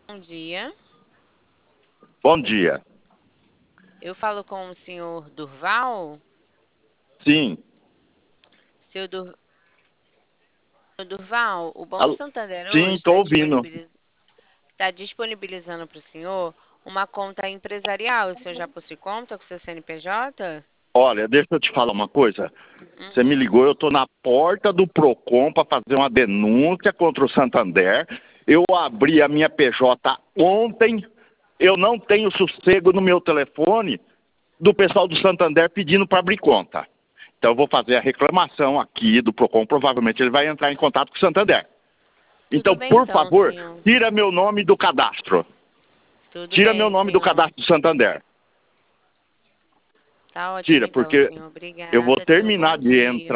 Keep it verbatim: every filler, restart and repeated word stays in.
Bom dia. Bom dia. Eu falo com o senhor Durval. Sim. Seu Dur... Senhor Durval, o Banco Alô? Santander hoje Sim, está estou ouvindo. disponibiliz... tá disponibilizando para o senhor uma conta empresarial. O senhor já possui conta com seu C N P J? Olha, deixa eu te falar uma coisa. Você me Uhum. ligou, eu estou na porta do Procon para fazer uma denúncia contra o Santander. Eu abri a minha P J ontem. Eu não tenho sossego no meu telefone do pessoal do Santander pedindo para abrir conta. Então eu vou fazer a reclamação aqui do Procon. Provavelmente ele vai entrar em contato com o Santander. Tudo Então, bem por então, favor, senhor. tira meu nome do cadastro. Tudo Tira meu bem, nome do senhor. cadastro do Santander. Tá ótimo Tira, então, porque senhor. eu vou Obrigada. Tenha um bom terminar de entrar dia.